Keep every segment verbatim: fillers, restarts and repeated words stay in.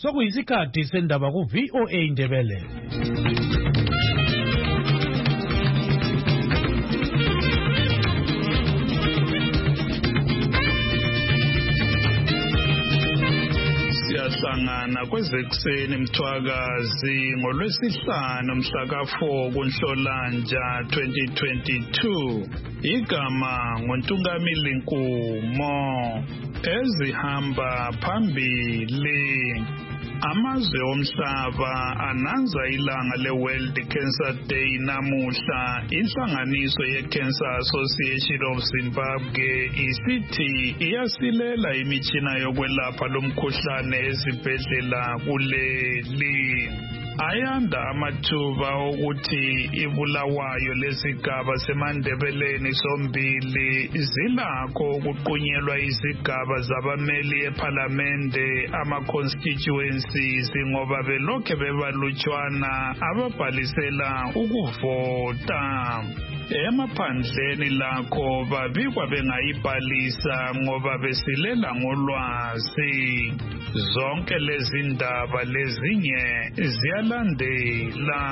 sokuyisikhathi sendaba ku V O A Indebele. Siyahlangana kwezekuseni Mthwakazi ngolwesihlanu mhla ka four kuNhlolanja twenty twenty-two. Igama nguNtungamili Nkumo. Ezihamba phambili. Amazwe omhlaba ananza ilanga le-World Cancer Day namuhla. Inhlanganiso ye-Cancer Association of Zimbabwe isithi iyasilela imitshina yokwelapha lomkhuhlane ezibhedlela kuleli. Ayanda amathuba okuthi ibulawayo lesigaba semandebeleni sombili zilakho ukuqunyelwa izigaba zabameli ePhalamende ama-constituencies ngoba belokhe bebalutshwana ababhalisela ukuvota. Emaphandleni lakho babikwa bengayibhalisa ngoba besilela ngolwazi. Zonke lezi ndaba lezinye ziyalandela.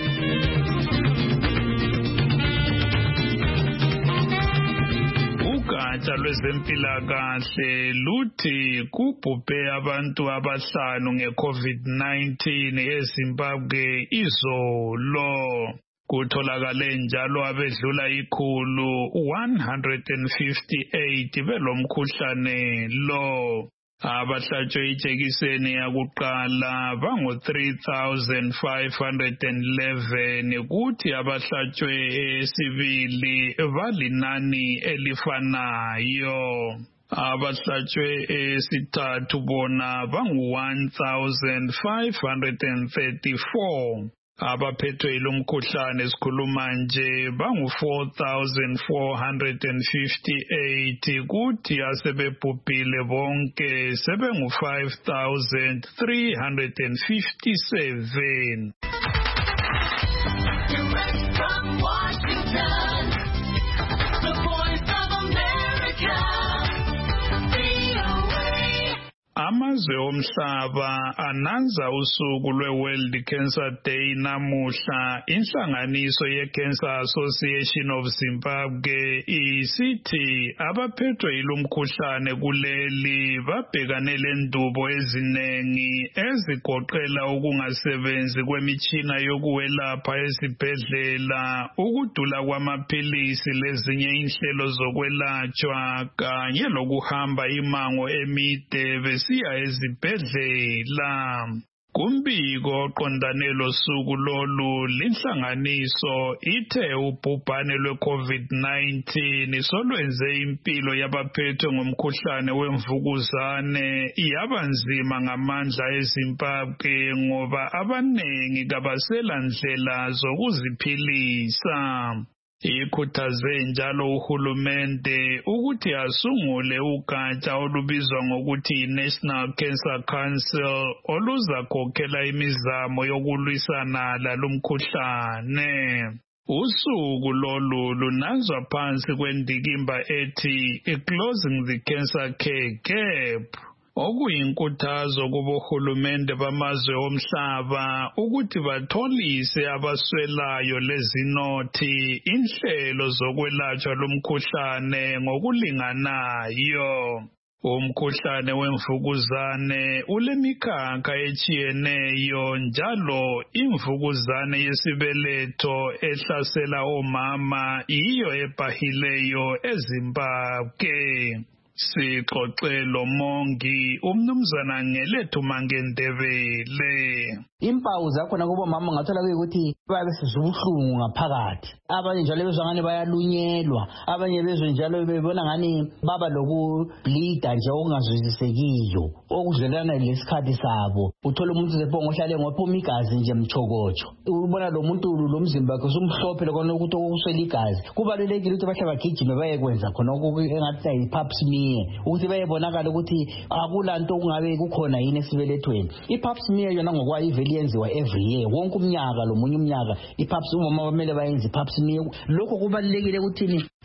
Ugatsha lwezempilakahle luthi kubhubhe abantu abahlanu nge-COVID nineteen eZimbabwe izolo. Kutholakale njalo abedlula ikhulu one hundred fifty-eight belomkhuhlane lo. Abahlatshwe ijekiseni yakuqala bangu three thousand five hundred eleven kuthi abahlatshwe esibili balinani elifanayo. Abahlatshwe esithathu bona bangu one thousand five hundred thirty-four. Abaphethwe ilomkhuhlane esikhuluma nje bangu four thousand four hundred fifty-eight kuthi asebebhubhile bonke sebengu five thousand three hundred fifty-seven. Direct from Washington, the Voice of America, V O A. Amazwe omhlaba ananza usuku lwe-World Cancer Day namuhla. Inhlanganiso ye-Cancer Association of Zimbabwe isithi abaphethwe ilomkhuhlane kuleli babhekane lendubo ezinengi ezigoqela ukungasebenzi kwemitshina yokuwelapha ezibhedlela, ukudula kwamaphilisi lezinye inhlelo zokwelatshwa kanye lokuhamba imango emide besiya ezibhedlela. Kumbiko oqondane losuku lolu linhlanganiso ithe ubhubhane lwe-COVID nineteen solwenze impilo yabaphethwe ngomkhuhlane wemvukuzane yabanzima ngamandla eZimbabwe ngoba abanengi kabasela ndlela zokuziphilisa. Ikhuthaze njalo uhulumende ukuthi asungule ugatsha olubizwa ngokuthi National Cancer Council oluzakhokhela imizamo yokulwisana lalomkhuhlane. Usuku lolu lunanzwa phansi kwendikimba ethi Closing the Cancer Care Gap, okuyinkuthazo kubohulumende bamazwe omhlaba ukuthi batholise abaswelayo lezinothi inhlelo zokwelatshwa lomkhuhlane ngokulinganayo. Umkhuhlane wemvukuzane ulemikhakha etshiyeneyo njalo imvukuzane yesibeletho ehlasela omama iyo ebhahileyo eZimbabwe. Sixoxelo mongi umnumzana Ngelethu Mangendebele. Impawu zakhona kubo mama ngathola ukuthi babe sizubuhlungu ngaphakathi. Abanye njalo bezwa ngani bayalunyelwa, abanye bezwe njalo bebona ngani baba lokubleeda nje okungazwisisekiyo, okudlelana lesikhathi sabo. Uthola umuntu sephongo ohlale ngophuma igazi nje mchokocho. Ubona lo muntu lo mzimba wakhe usumhlophe lokho ukuthi okuswela igazi. Kubalulekile ukuthi bahle bagijime bayekwenza khona engathi yi-pap smear ukuthi bayebonakala ukuthi akulanto okungabe kukhona yini esibelethweni. I-pap smear yona ngokwayo yenziwa every year wonke umnyaka lo munye umnyaka i-pap smear umama bamele bayenze i-pap smear. Lokho kubalulekile ukuthi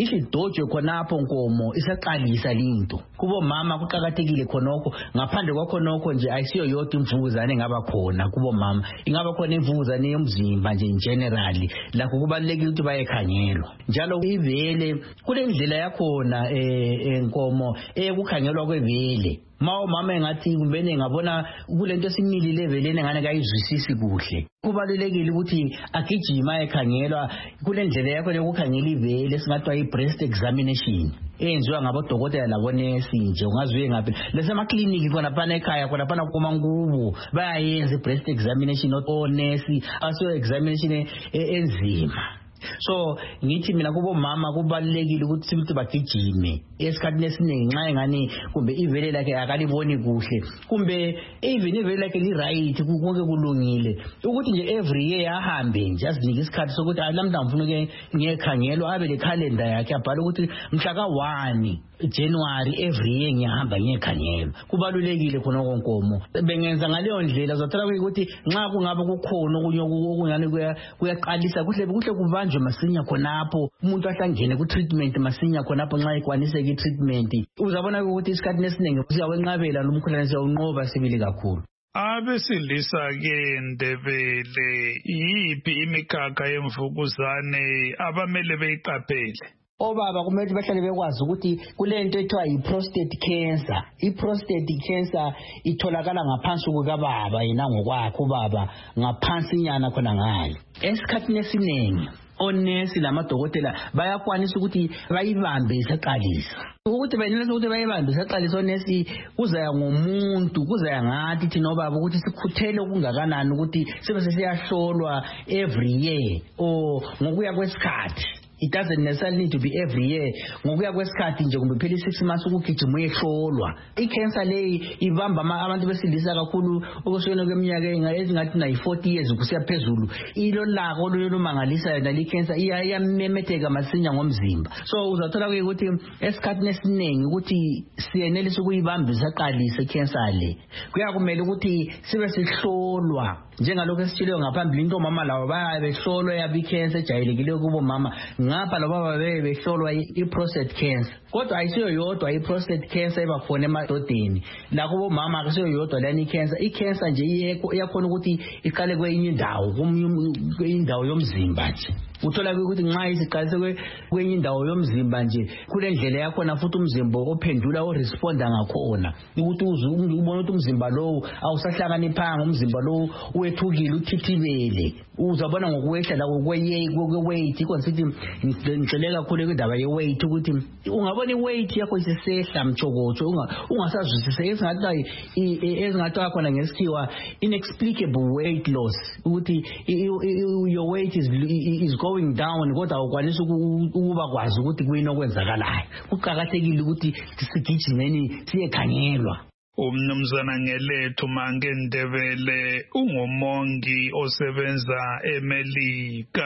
isidojwe khonapho Nkomo isaqalisa linto kubo mama kuqhakathekile khonokho ngaphandle kwakho nokho nje ayisiyo yodwa imvukuzane engaba khona kubo mama ingaba khona imvukuzane yomzimba nje in generally lakho kubalekile ukuthi bayekhangelwa njalo ivele kule ndlela yakhona eh Nkomo ekukhangelwa kwevele mawo mama engathi kumbene ngabona kulento esimilile evelene ngane kayizwisisi kuhle kubalulekile ukuthi agijima ekhangelwa kule ndlela yakho yokukhangela ivele singathwa i-breast examination enziwa ngabodokotela labonesi nje ungaziwe ngaphi lesema clinic khona phana ekhaya khona phana kumangubo bayayenza i-breast examination onesi aso examination enzima. So ngithi mina kubo mama kubalekile ukuthi sibithi bagijime esikhathini esiningi nxa engani kumbe ivele lakhe akaliboni kuhle kumbe even ivele lakhe li right konke kulungile ukuthi nje every year ahambe nje azinike isikhathi sokuthi lamhla ngifuna ke ngiyekhangelwa abe le calendar yakhe abhale ukuthi mhla ka one January every year ngiyahamba ngiyekhangelwa kubalulekile khona konkomo bengenza ngaleyo ndlela uzothola ukuthi nxa kungaba kukhona okunye okunyane kuyaqalisa kuhle kuhle kubanjwe masinya khonapho umuntu ahlangene ku treatment masinya khonapho nxa ekwanise ke treatment uzabona ukuthi isikhathi esiningi uyawenqabela lo mkhuhlane siyawunqoba sibili kakhulu. Abesilisa ke Ndebele yipi imikhakha yemvukuzane abamele beyiqaphele? Obaba kumele bahlale bekwazi ukuthi kulento ethiwa yi-prostate cancer. I-prostate cancer itholakala ngaphansi kukababa yena ngokwakhe ubaba ngaphansi nyana khona ngale. Esikhathini esiningi onesi lamadokotela bayakwanisa ukuthi bayibambe isaqalisa. Ukuthi benelisa ukuthi bayibambe isaqalisa onesi kuzaya ngomuntu kuzaya ngathi thina obaba ukuthi sikhuthele okungakanani ukuthi sibe sesiyahlolwa every year or ngokuya kwesikhathi. It doesn't necessarily need to be every year. Ngokuya kwesikhathi nje kumbe phela six months ukugijima uyehlolwa. I-cancer leyi ibamba abantu besilisa kakhulu okuswena kweminyaka ezingathi na forty years kusiya phezulu. Ilo lako lolumangalisayo nali cancer iyamemetheka masinya ngomzimba. So uzathola ukuthi esikhathini esiningi ukuthi siyenelisa ukuyibamba isaqalise cancer le. Kuyakumele ukuthi sibe sihlolwa njengalokho esitshilo ngaphambili into mama lawo bayabehlolwa yabi cancer ejayelekile kubo mama ngapha laba babe behlolwa i-prostate cancer kodwa ayisiyo yodwa i-prostate cancer ebakhona emadodeni la kubo mama akusiyo yodwa lani cancer i-cancer nje iyakhona ukuthi iqale kwenye indawo indawo yomzimba nje uthola ukuthi nxa isiqalise kwenye indawo yomzimba nje kule ndlela yakhona futhi umzimba ophendula o responda ngakhona ukuthi ubone ukuthi umzimba lowo awusahlakaniphanga umzimba lowo uwethukile uthithibele uzabona ngokwehla la kweweight konsithi ngicela kakhulu indaba yeweight ukuthi ungabona iweight yakho isesehla mchokotsho ungasazwisise esingathi esingathi khona ngesikhiwa inexplicable weight loss ukuthi your weight is is going down kodwa ukwanisa ukuba kwazi ukuthi kuyini okwenzakalayo kuqhakathekile ukuthi sigijimeni siyekhangelwa. Umnumzana Ngelethu Mange Ndebele ungumongi osebenza eMelika.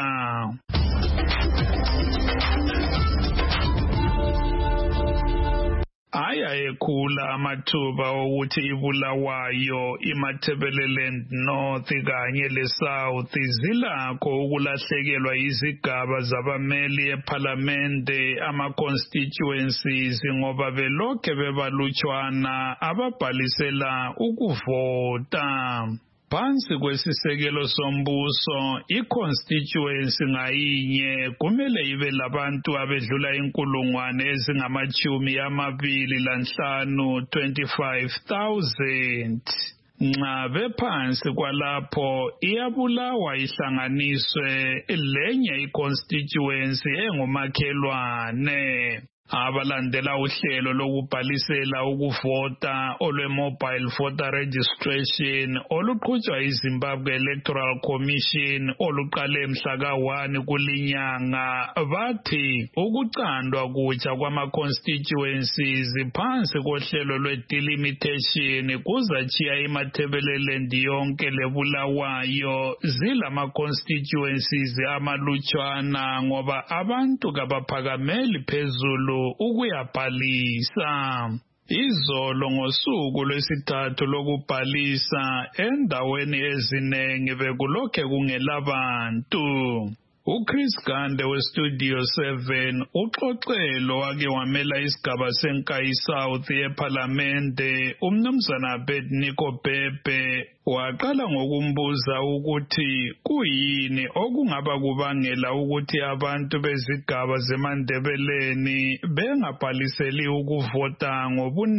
Aya ekhula amathuba ukuthi iBulawayo iMatabeleland North kanye leSouth zilakho ukulahlekelwa izigaba zabameli eParliamente ama-constituencies ngoba belokhe bebalutshwana ababhalisela ukuvota. Phansi kwesisekelo sombuso i-constituency ngayinye kumele ibe labantu abedlula inkulungwane ezingamachumi amabili lanhlanu twenty-five thousand. Nxa bephansi kwalapho iyabulawa ihlanganiswe lenye i-constituency engumakhelwane. Abalandela uhlelo lokubhalisela ukuvota olwe-mobile voter registration oluqhutshwa iZimbabwe Electoral Commission oluqale mhla ka one kulinyanga bathi ukucandwa kutsha kwama-constituencies phansi kohlelo lwe-delimitation kuzachiya iMatabeleland yonke leBulawayo zilama-constituencies amalutshwana ngoba abantu kabaphakameli phezulu ukuyabhalisa. Izolo ngosuku lwesithathu lokubhalisa endaweni ezinengi bekulokhe kungelabantu. uChris Gande weStudio seven uxoxelo wake wamela isigaba senkayi South eParlamente umnumzana Abednego Bhebhe waqala ngokumbuza ukuthi kuyini okungaba kubangela ukuthi abantu bezigaba zeMandebeleni bengabhaliseli ukuvota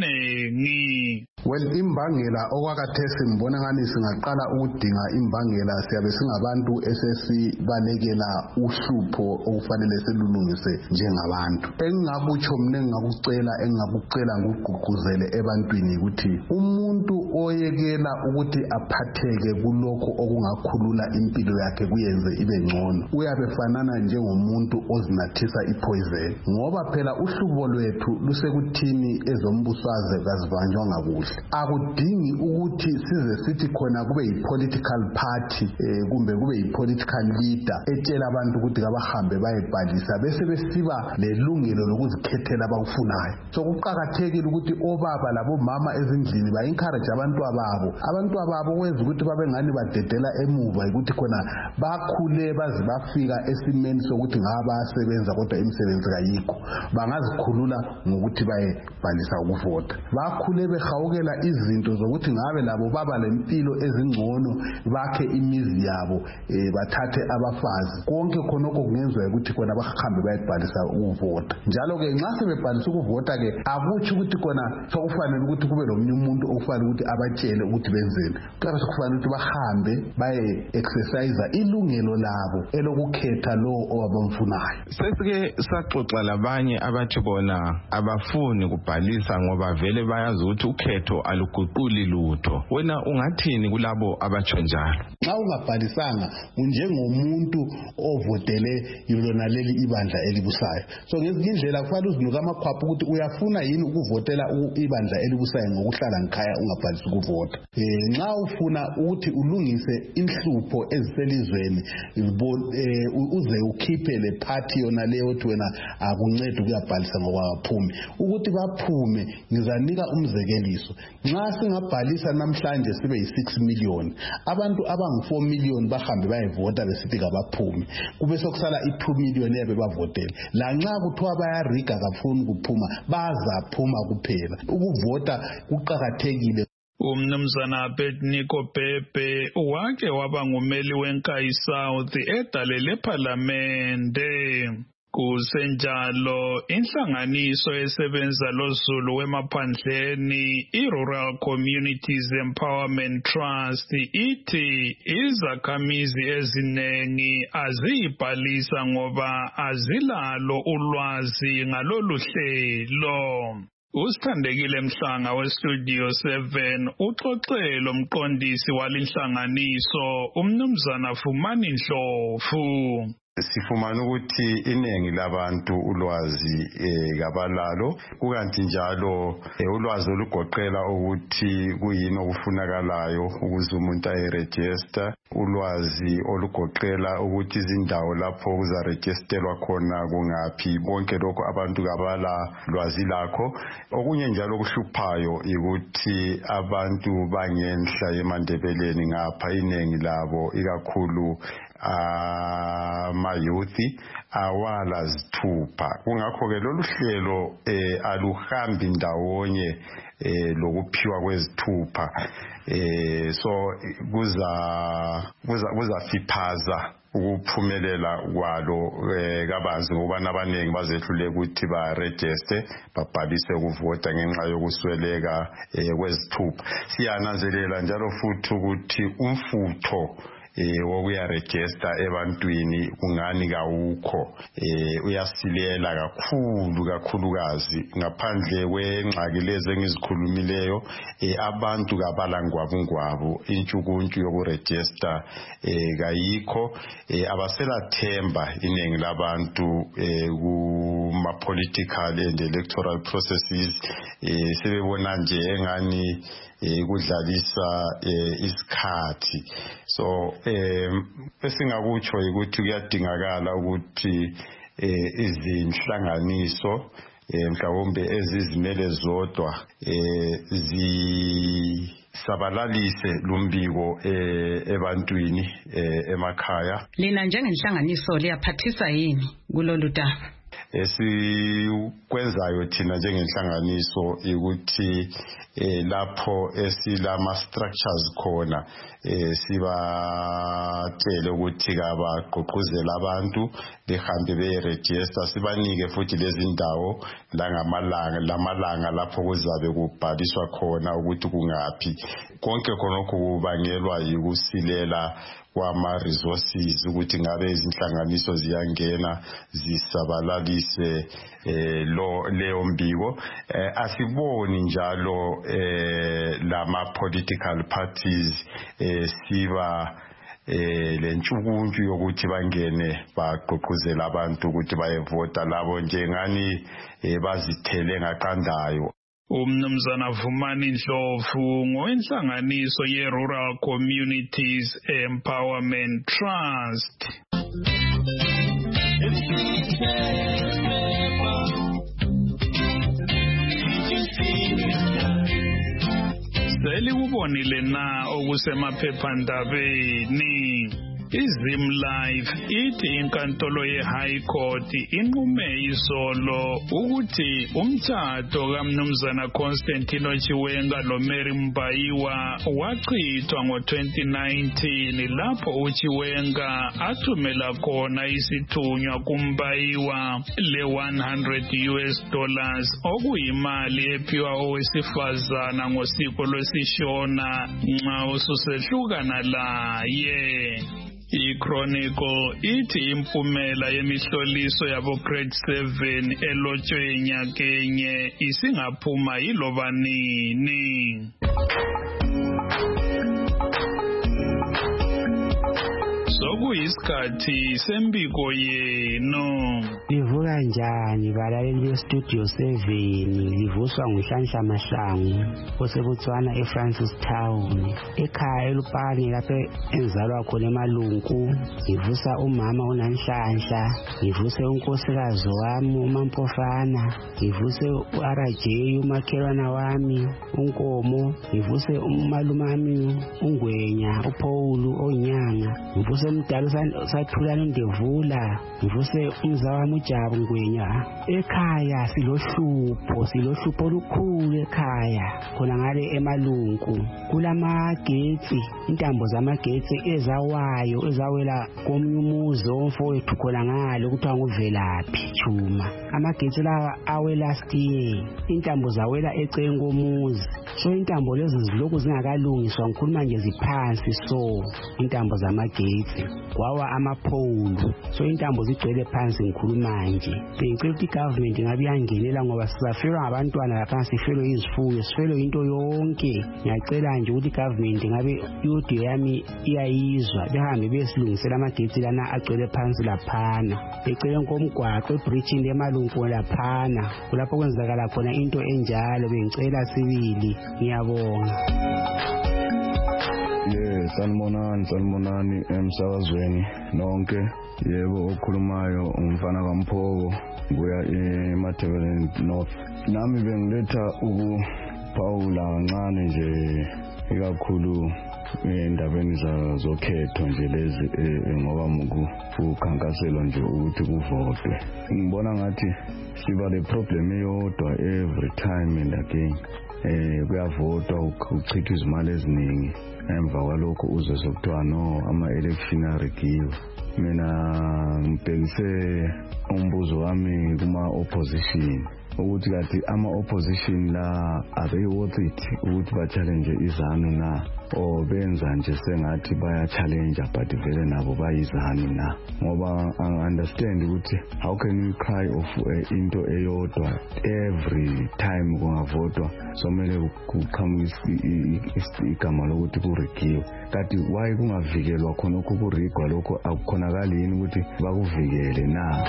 ngobunengi. Well, imbangela okwakathesi ngibona ngani singaqala ukudinga imbangela siyabe singabantu esesibalekela uhlupho okufanele silulungise njengabantu. Engingakutsho mina engingakucela engingakucela ngugqugquzele ebantwini ukuthi umuntu oyekela ukuthi aphatheke kulokho okungakhulula impilo yakhe kuyenze ibe ngcono uyabe fanana njengomuntu ozinathisa ipoison, ngoba phela uhlubo lwethu lusekuthini ezombusazwe kazibanjwa ngakuhle. Akudingi ukuthi size sithi khona kube yi-political party eh, kumbe kube yi-political leader etshela abantu ukuthi kabahambe bayebhalisa bese besiba lelungelo lokuzikhethela abakufunayo. So kuqakathekile ukuthi obaba labomama ezindlini ba-encourage abantwababo abantwababo kwenza ukuthi babe ngani badedela emuva ukuthi khona bakhule baze bafika esimeni sokuthi ngabasebenza kodwa imisebenzi kayikho, bangazikhulula ngokuthi bayebhalisa ukuvota. Bakhule behawukela izinto zokuthi ngabe labo baba lempilo ezingcono bakhe imizi yabo eh, bathathe abafazi. Konke khonoko kungenzwa ukuthi khona bahambe bayebhalisa ukuvota. Njalo ke nxa sebebhalisa ukuvota ke akuthi ukuthi khona sokufanele ukuthi kube lomunye umuntu okufanele ukuthi abatshele ukuthi benzeni. Kodwa sokufanele ukuthi bahambe baye exercise ilungelo labo elokukhetha lo owabamfunayo. Sesike saxoxa labanye abathi bona abafuni kubhalisa ngoba vele bayazi ukuthi ukhetho aluguquli lutho. Wena ungathini kulabo abatsho njalo? Nxa ungabhalisanga unjengomuntu ovotele yona leli ibandla elibusayo. So ngezinye indlela kufanele uzinuka amakhwapha ukuthi uyafuna yini ukuvotela ibandla elibusayo ngokuhlala ngikhaya ungabhalisi ukuvota. Eh nxa ufuna ukuthi ulungise inhlupho eziselizweni uze ukhiphe le party yona leyo othi wena akuncede ukuyabhalisa ngokwaphume ukuthi baphume. Ngizanika umzekeliso. Nxa singabhalisa namhlanje sibe yi-six million abantu abangu four million bahambe bayevota besithi kabaphume kube sokusala i-two million yabe bavotela. La nxa kuthiwa bayariga kafuni kuphuma bazaphuma kuphela. Ukuvota kuqakathekile. Umnumzana Abednego Bhebhe wake waba ngumeli wenkayi South edale leParlamente. Kusenjalo inhlanganiso esebenza loZulu wemaphandleni i-Rural Communities Empowerment Trust ithi izakhamizi ezinengi aziyibhalisa ngoba azilalo ulwazi ngalolu hlelo. Usithandekile Mhlanga weStudio seven uxoxelo mqondisi walinhlanganiso umnumzana Fumani Ndlovu. Sifumana ukuthi iningi labantu ulwazi eh kabalalo kukanti njalo eh, ulwazi olugoqela ukuthi kuyini okufunakalayo ukuze umuntu ayeregister, ulwazi olugoqela ukuthi izindawo lapho kuzaregisterwa khona kungaphi, bonke lokho abantu kabala lwazi lakho. Okunye njalo okuhluphayo ukuthi abantu bangenhla yeMandebeleni ngapha iningi labo ikakhulu ama youth awala zithupha. Kungakho ke lolu hlelo eh aluhambi ndawonye eh lokuphiwa kwezithupha eh so kuza kuza kuzafiphaza ukuphumelela kwalo eh kabanzi ngoba nabanengi bazehlule ukuthi ba register babhalise ukuvota ngenxa yokusweleka eh kwezithupha. Siyananzelela njalo futhi ukuthi umfutho eh wokuya register ebantwini kungani kawukho, eh uyasilela kakhulu kakhulukazi ngaphandle kwengxaki lezi engizikhulumileyo. eh abantu kabala ngwabungwabu intshukuntshu yokuregister eh kayikho, eh abaselathemba iningi labantu eh kuma political and electoral processes. eh sebebona nje engani eh kudlalisa eh isikhathi. So eh esingakutsho ukuthi kuyadingakala ukuthi eh izinhlanganiso eh mhlawumbe ezizimele zodwa eh zi sabalalise lumbiko ebantwini emakhaya. Lina njengenhlanganiso liyaphathisa yini kulolu daba? Esikwenzayo thina njengenhlanganiso ukuthi lapho esilama structures khona sibatshele ukuthi kabagqugquzela abantu behambe beregister, sibanike futhi lezi ndawo langamalanga lamalanga lapho kuzabe kubhaliswa khona ukuthi kungaphi. Konke khonokho kubangelwa yikusilela kwama resources ukuthi ngabe izinhlanganiso ziyangena zisabalalise lo leyo mbiko. Asiboni njalo lama political parties siba lentshukuntshu yokuthi bangene bagqugquzela abantu ukuthi bayevota labo njengani bazithele ngaqandayo. Umnumzana Vumani Ndlovu ngowenhlanganiso ye-Rural Communities Empowerment Trust. Selikubonile na okusemaphephandabeni. iZimlife ithi inkantolo ye-High Court inqume izolo ukuthi umthatho kaMnumzana Constantino Chiwenga loMary Mbayiwa wachithwa ngo twenty nineteen lapho uChiwenga athumela khona isithunywa kuMbayiwa le one hundred U S dollars okuyimali ephiwa owesifazana ngosiko lwesishona nxa ususehlukana laye. I-Chronicle ithi impumela yemihloliso yabo grade seven elotshwe nyakenye isingaphuma yiloba nini. Sokuyisikhathi sembiko yenu. Livuka njani balaleli bestudio seven, livuswa nguHlanhla Mahlangu oseBotswana eFrancis Town ekhaya eLupane lapho enzalwa khona eMalunku. Ngivusa umama uNanhlanhla, ngivuse unkosikazi wami uMampofana, ngivuse uR J umakhelwana wami uNkomo, ngivuse umalumami uNgwenya uPaul Onyanga, ngivuse umdala usathulana uNdevula, ngivuse umzawami uJabu Ngwenya. Ekhaya silohlupho silohlupho olukhulu ekhaya khona ngale eMalunku. Kulamagetsi, intambo zamagetsi ezawayo ezawela komunye umuzi omfowethu khona ngalo kuthiwa nguVelaphi Chuma. Amagetsi lawa awe last year, intambo zawela eceleni komuzi. So intambo lezi zilokhu zingakalungiswa, ngikhuluma nje ziphansi so intambo zamagetsi kwawa amapole. So intambo zigcwele phansi ngikhuluma nje. Bengicela ukuthi igovernment ngabe yangenelela ngoba sizafelwa ngabantwana lapha, sifelwe izifuyo, sifelwe into yonke. Ngiyacela nje ukuthi igovernment ngabe iaudio yami iyayizwa, behambe besilungisela amagetsi lana agcwele phansi laphana. Becela komgwaqo ebridge leMalunku laphana kulapho kwenzakala khona into enjalo. Bengicela sibili. Ngiyabonga. Yeah, sanibonani sanibonani emsakazweni nonke. Yebo, okhulumayo umfana kaMphoko kuya eMatabeleland North. Nami bengiletha ukuphawula kancane nje ikakhulu endabeni zokhetho nje lezi ngoba ukukhankaselwa nje ukuthi kuvotwe. Ngibona ngathi siba le problem eyodwa every time and again. Eh kuyavotwa ukuchitha izimali eziningi, emva kwalokho uze sokuthiwa no ama-election arigiwe. Mina ngibhekise umbuzo wami kuma-opposition ukuthi kathi ama-opposition la are they worth it ukuthi ba-challenge izanu na, or benza nje sengathi baya-challenge but vele nabo bayizanu na? Ngoba ang-understand ukuthi how can you cry of uh, into eyodwa every time kungavotwa somele kuqhamuka igama lokuthi kurigiwe. Kanti why kungavikelwa khonokho kurigwa lokho akukhonakali yini ukuthi bakuvikele na?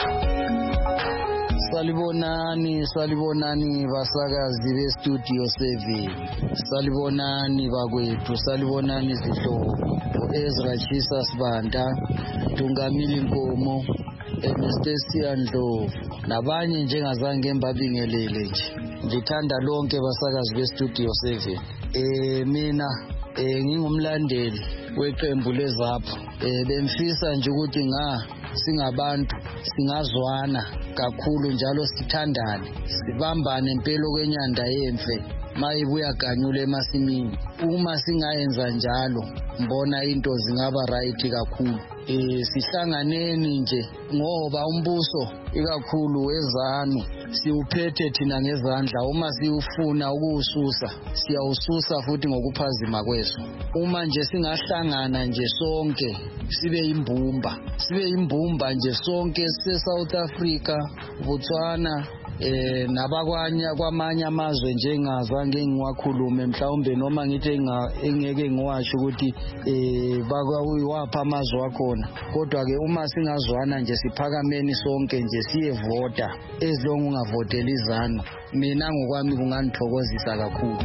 Salibonani, salibonani basakazi bestudio seven. Salibonani bakwethu, salibonani zihlobo. Ezra Jesus Banda, Tungamili Nkomo, Anastasia Ndlovu, nabanye njengazange mbabingelele nje. ngithanda lonke basakazi bestudio seven. Eh mina eh ngingumlandeli weqembu lezapho. Eh bemfisa nje ukuthi nga singabantu singazwana kakhulu njalo sithandane, sibambane impela kwenyanda yemfe mayibuya ganyule emasimini. Uma singayenza njalo mbona into zingaba right kakhulu. Eh sihlanganeni nje ngoba umbuso ikakhulu wezanu siuphethe thina ngezandla. Uma siufuna ukususa siyawususa futhi ngokuphazima kweso. Uma nje singahlangana nje sonke sibe imbumba sibe imbumba nje sonke se South Africa, Botswana eh nabakwanya kwamanye amazwe njengazange ngiwakhulume mhlawumbe noma ngithi engeke ngiwasho ukuthi eh bakwayiwapha amazwe akhona. Kodwa ke uma singazwana nje siphakameni sonke nje siyevota, ezilonga ungavotela izanu, mina ngokwami kungangithokozisa kakhulu.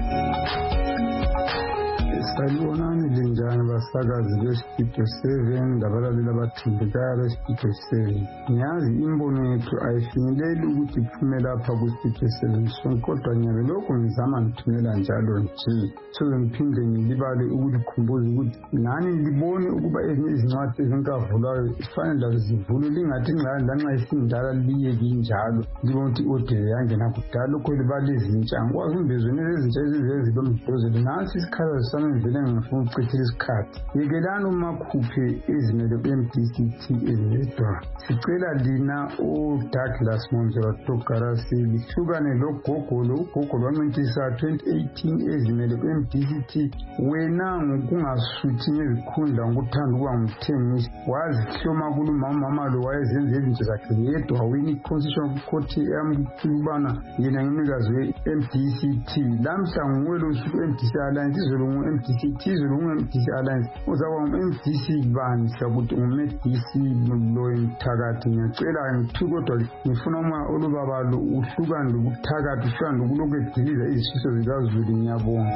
Salibonani linjani basakazi bestudio seven labalaleli abathimbekayo bestudio seven. Ngiyazi imbono yethu ayifinyeleli ukuthi iphume lapha kustudio seven sonke, kodwa ngiyabe lokhu ngizama ngithumela njalo nje soze ngiphinde ngilibale ukulikhumbuza ukuthi nani libone ukuba ezinye izincwadi ezinkavulayo sifanele lazo zivulwe, lingathi lanxa isindala liyeke injalo libone ukuthi odele yangena kudala lokho libale ezintsha. Ngikwazi umbezweni ezintsha ezivele zibe mdozeli nansi isikhala sami vele ngifuna ukuchithela isikhathi. Yekelani umakhuphe ezimele ku-M D C T ezedwa. Sicela lina uDouglas Monzera Togarasi lihlukane logogo lo ugogo lwancintisa twenty eighteen ezimele ku-M D C T. Wena ngokungasuthi ngezikhundla ngokuthanda ukuba ngumthengisi wazihloma kulumama lo wayezenza izinto zakhe yedwa wini i-Constitutional Court yamkhulubana yena ngimnikazi we-M D C T. Lamhla nguwe lo usuku M D C Alliance izolo ngu-M D C T izolo ngu-M D C Alliance uzaba ngu-M D C bani sakuthi ngu-M D C lo emthakathi. Ngiyacela ngithu kodwa ngifuna uma olubabalo uhlukane lobuthakathi uhlukane lokulokhu ediliza izifiso zikazulu. Ngiyabonga.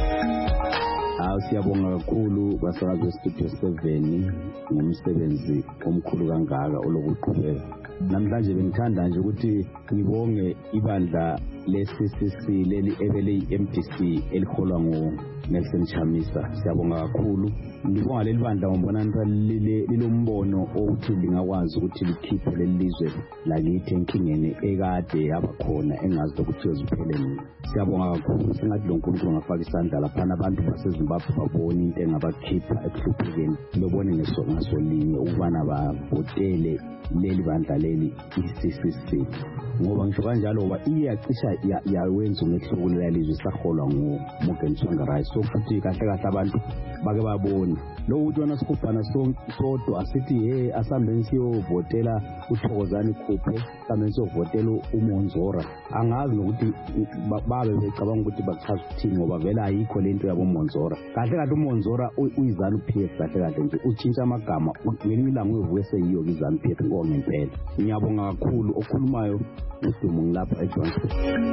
Hawu siyabonga kakhulu basakazi bestudio seven ngomsebenzi omkhulu kangaka olokuqhubeka. Namhlanje bengithanda nje ukuthi ngibonge ibandla le-C C C leli ebele i-M D C eliholwa ngo Nelson Chamisa. Siyabonga kakhulu. Ngibonga leli bandla ngombona lilombono othi lingakwazi ukuthi likhiphe leli lizwe lakithi enkingeni ekade yabakhona engazi ukuthi uzipheleni. Siyabonga kakhulu. Singathi lo nkulunkulu ngafaka isandla laphana abantu baseZimbabwe babone into engabakhipha ekuhluphekeni lobone ngasolinye ukubana bavotele leli bandla leli i-C C C. Ngoba ngisho kanjalo ngoba iyacisha yawenza umehluko lelizwe saholwa nguMorgan Tsvangirai. So futhi kahle kahle abantu bake babone lo ukuthi wona sikubhana sodwa asithi hey asambeni siyovotela uThokozani Khuphe, asambeni siyovotela uMonzora. Angazi nokuthi babe becabanga ukuthi bachaza ukuthini ngoba vela ayikho lento yabo Monzora. Kahle kahle uMonzora uyizanu P F kahle kahle nje utshintsha amagama ngelinye ilanga uvuke seyiyo izanu P F ngempela. Ngiyabonga kakhulu okhulumayo udumo ngilapha eJohannesburg.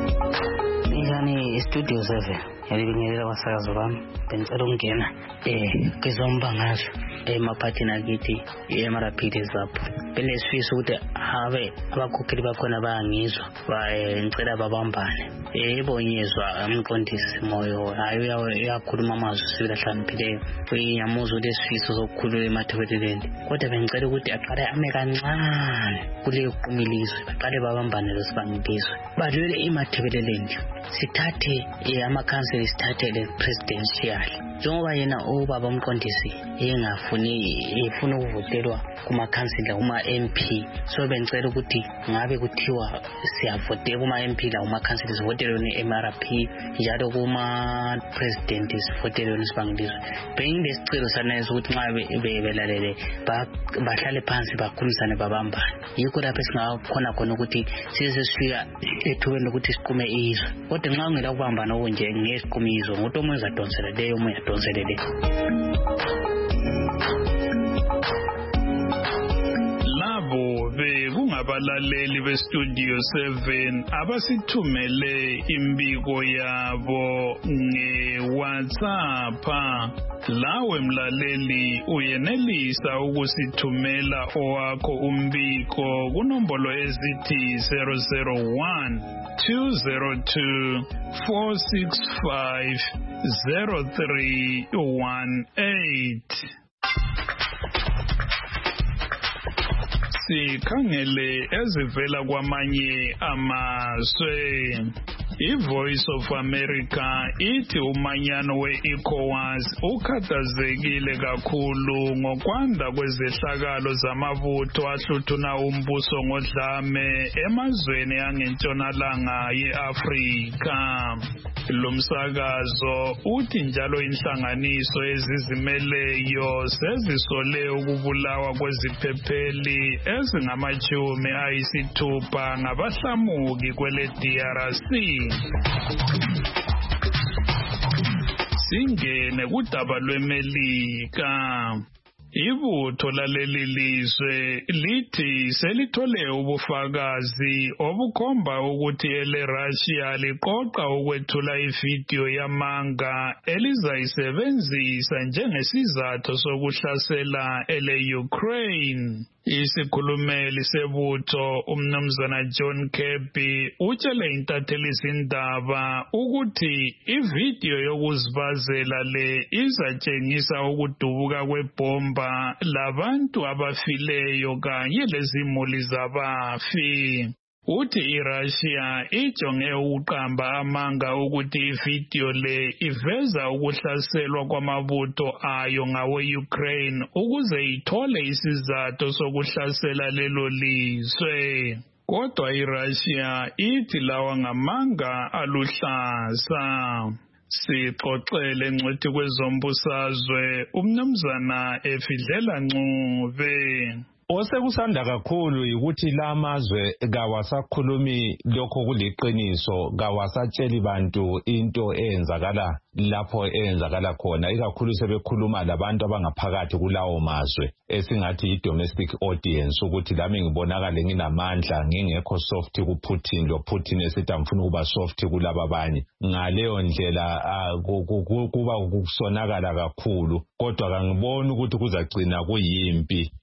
Ingane studio seven yalibingelela basakazi bami bengicela ukungena eh kwizombangazwe emaphathini akithi emarapidi zapho. Benesifisa ukuthi habe abakhokheli bakhona bayangizwa ngicela babambane. Ebonyezwa umqondisi moyo hayo uyakhuluma amazwi sibila hlaniphile uyamuzwa lesifisa sokukhulula emathebeleleni. Kodwa bengicela ukuthi aqale ame kancane kule uqumilizwe baqale babambane lesibangizwe badlule emathebeleleni. Sithathe amakhansela sithathe le presidential njengoba yena ubaba umqondisi engafuni efuna ukuvotelwa kuma councilor uma M P. So bengicela ukuthi ngabe kuthiwa siyavotela kuma M P la uma councilors sivotelwe ne-M R P njalo kuma president sivotelwe nesibangilizwe. Benginesicelo saneza ukuthi nxa bebelalele bahlale phansi bakhulumisane babambane. Yikho lapho singakhona khona ukuthi sizesifika ethubeni lokuthi siqume izwe. Kodwa nxa ungela kubambana okunje ngesiqume izwe ngoba omunye uzadonsela leyo omunye adonsele le. Bekungabalaleli bestudio seven abasithumele imbiko yabo nge WhatsApp. Lawe mlaleli uyenelisa ukusithumela owakho umbiko kunombolo ezithi zero zero one two zero two four six five zero three one eight. Sikhangele ezivela kwamanye amazwe. I-Voice of America ithi umanyano we-ECOWAS ukhathazekile kakhulu ngokwanda kwezehlakalo zamabutho ahluthuna umbuso ngodlame emazweni angentshonalanga ye-Afrika. Lo msakazo uthi njalo inhlanganiso ezizimeleyo sezisole ukubulawa kweziphepheli ezingamachumi ayisithupha ngabahlamuki kwele D R C. Singene kudaba lweMelika. Ibutho laleli lizwe lithi selithole ubufakazi obukhomba ukuthi ele Russia liqoqa ukwethula ividiyo yamanga elizayisebenzisa njengesizathu sokuhlasela ele Ukraine. Isikhulumeli sebutho umnumzana John Kirby utshele intatheli izindaba ukuthi ividiyo yokuzibazela le izatshengisa ukudubuka kwebomba labantu abafileyo kanye lezimuli zabafi. Uthi iRussia ijonge ukuqamba amanga ukuthi ividiyo le iveza ukuhlaselwa kwamabutho ayo ngawe-Ukraine ukuze ithole isizathu sokuhlasela lelo lizwe. Kodwa iRussia ithi lawa ngamanga aluhlaza. Sixoxele ngcwethi kwezombusazwe umnumzana Efidlela Ncube. Osekusanda kakhulu ukuthi la mazwe kawasakhulumi lokho kuliqiniso, kawasatsheli bantu into eyenzakala lapho eyenzakala khona, ikakhulu sebekhuluma labantu abangaphakathi kulawo mazwe esingathi i-domestic audience, ukuthi lami ngibonakale nginamandla ngingekho soft kuPutin, lo Putin esithi amfuna ukuba soft kulaba abanye. Ngaleyo ndlela kuba ukusonakala kakhulu, kodwa kangiboni ukuthi kuzagcina kuyimpi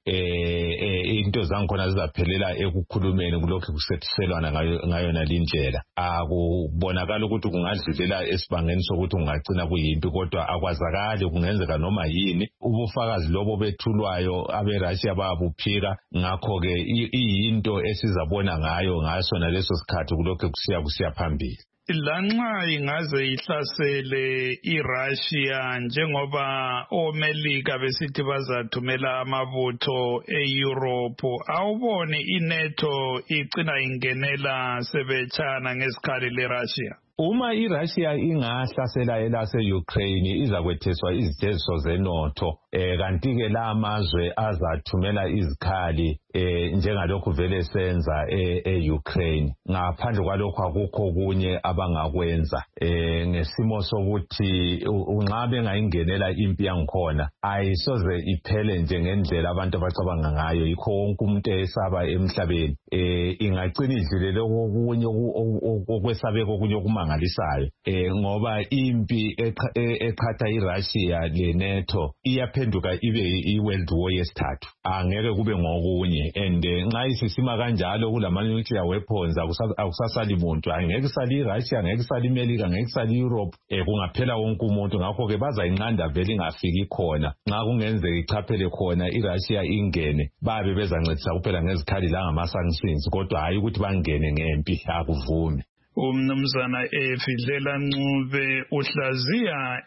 eh into zangikhona zizaphelela ekukhulumeni kulokho kusethiselwana ngayona lindlela. Akubonakala ukuthi kungadlulela esibangeni sokuthi ungagcina kuyimpi, kodwa akwazakali kungenzeka noma yini. Ubufakazi lobo bethulwayo abeRussia babuphika, ngakho ke iyinto esizabona ngayo ngasona leso sikhathi kulokho kusiya kusiya phambili. Lanxa ingaze ihlasele iRussia njengoba oMelika besithi bazathumela amabutho eEurope, awuboni iNATO igcina ingenela sebetshana ngesikhali leRussia? Uma iRussia ingahlasela elase-Ukraine izakwetheswa izitezo zenotho, eh kanti ke la amazwe azathumela izikhali eh njengalokhu vele senza e-Ukraine. Ngaphandle kwalokho akukho kunye abangakwenza eh ngesimo sokuthi unqabe ngayingenela impi yangikhona ayisoze iphele nje ngendlela abantu abacabanga ngayo. Yikho wonke umuntu esaba emhlabeni eh ingagcina idlulele okunye okwesabeko kunye okumangalisayo eh ngoba impi eqhatha iRussia leNATO iyaphenduka ibe i-World War yesithathu, angeke kube ngokunye. And nxa isisima kanjalo kulama nuclear weapons akusasali muntu, angeke sali iRussia, angeke sali iMelika, angeke sali Europe, eh kungaphela wonke umuntu. Ngakho ke bazayinqanda vele ingafiki khona. Nxa kungenzeka ichaphele khona iRussia ingene, babe bezancedisa kuphela ngezikhali la ngama sanctions, kodwa hayi ukuthi bangene ngempi, akuvumi. Umnumzana Efidlela Ncube uhlaziya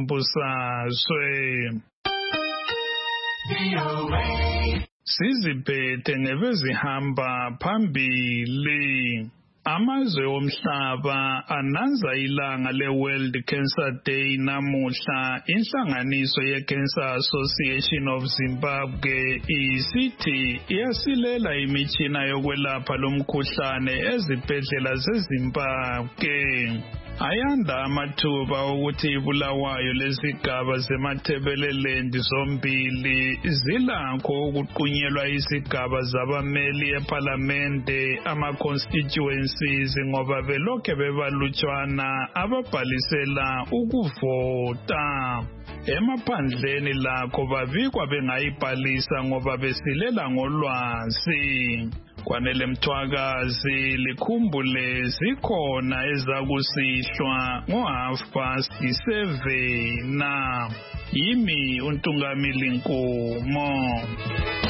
ezombusazwe. Siziphethe ngebezihamba phambili. Amazwe omhlaba ananza ilanga le-World Cancer Day namuhla. Inhlanganiso ye-Cancer Association of Zimbabwe isithi iyasilela imitshina yokwelapha lo mkhuhlane ezibhedlela zeZimbabwe. ayanda amathuba ukuthi ibulawayo lezigaba zemathebeleland zombili zilakho ukuqunyelwa izigaba zabameli eParlamente ama-constituencies ngoba belokhe bebalutshwana ababhalisela ukuvota. Emaphandleni lakho babikwa bengayibhalisa ngoba besilela ngolwazi. Kwanele Mthwakazi likhumbule zikhona ezakusihlwa ngo half past seven na yimi uNtungamili Nkomo.